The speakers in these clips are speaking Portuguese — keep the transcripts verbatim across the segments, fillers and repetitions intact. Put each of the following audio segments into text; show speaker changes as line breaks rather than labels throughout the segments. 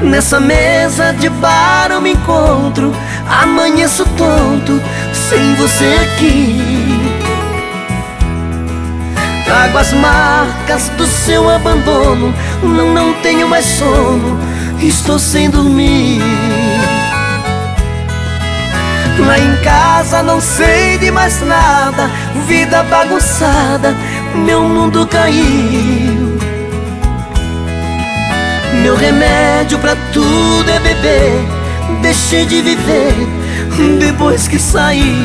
Nessa mesa de bar eu me encontro, amanheço tonto sem você aqui. Trago as marcas do seu abandono, não, não tenho mais sono, estou sem dormir. Lá em casa não sei de mais nada, vida bagunçada, meu mundo caiu. Meu remédio pra tudo é beber, deixei de viver depois que saí.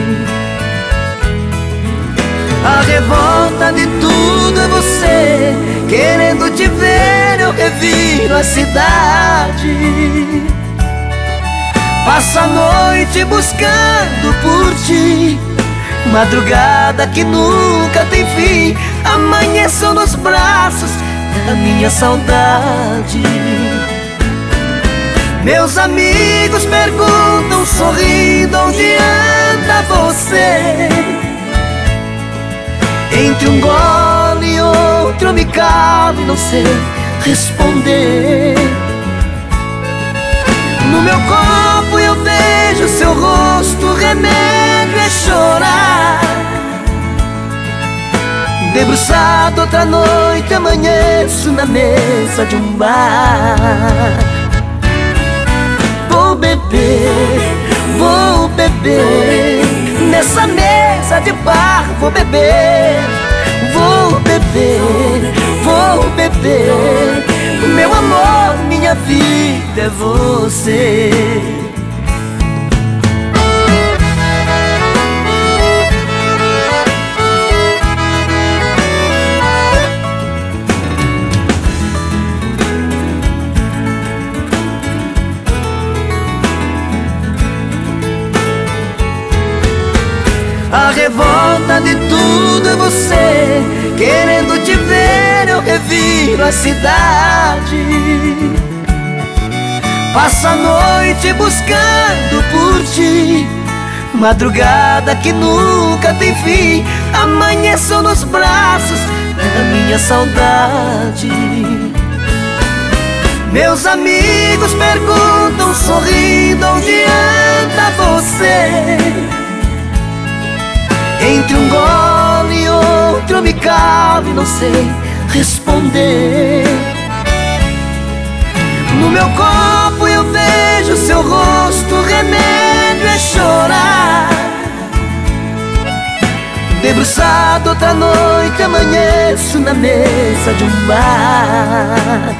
A revolta de tudo é você, querendo te ver eu reviro a cidade. Passo a noite buscando por ti, madrugada que nunca tem fim. Amanheço nos braços da minha saudade. Meus amigos perguntam sorrindo onde anda você. Entre um gole e outro eu me calo e não sei responder. No meu copo eu vejo seu rosto, o remédio é chorar. Debruçado outra noite amanheço na mesa de um bar. Vou beber, vou beber, nessa mesa de bar vou beber. Vou beber, vou beber, meu amor, minha vida é você. A revolta de tudo é você, querendo te ver eu reviro a cidade. Passo a noite buscando por ti, madrugada que nunca tem fim. Amanheço nos braços da minha saudade. Meus amigos perguntam sorrindo onde anda você. Entre um gole e outro eu me calo e não sei responder. No meu copo eu vejo seu rosto, o remédio é chorar. Debruçado outra noite amanheço na mesa de um bar.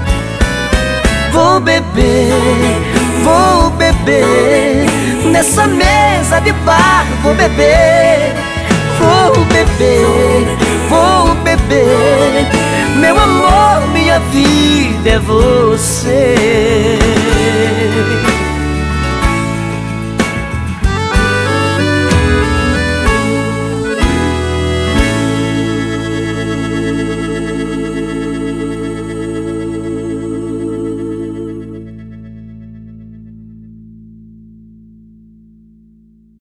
Vou beber, vou beber, nessa mesa de bar vou beber. Vou beber, vou beber, meu amor, minha vida é você.